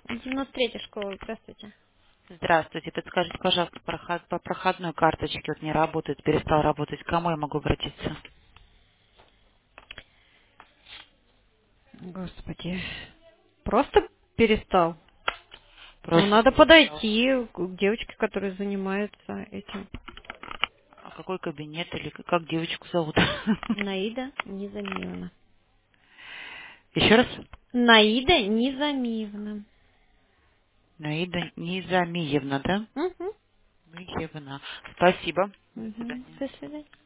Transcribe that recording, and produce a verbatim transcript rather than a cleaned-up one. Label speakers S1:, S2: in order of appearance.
S1: девяносто третья школа, здравствуйте.
S2: Здравствуйте. Подскажите, пожалуйста, проход- по проходной карточке вот не работает, перестал работать. К кому я могу обратиться?
S1: Господи, просто перестал. Ну,
S2: Просто
S1: надо
S2: перестал.
S1: подойти к девочке, которая занимается этим.
S2: А какой кабинет или к- как девочку зовут?
S1: Наида Низамиевна.
S2: Еще раз?
S1: Наида Низамиевна.
S2: Наида Низамиевна, да?
S1: Угу.
S2: Миевна. Спасибо. До
S1: Угу.
S2: свидания.
S1: До свидания.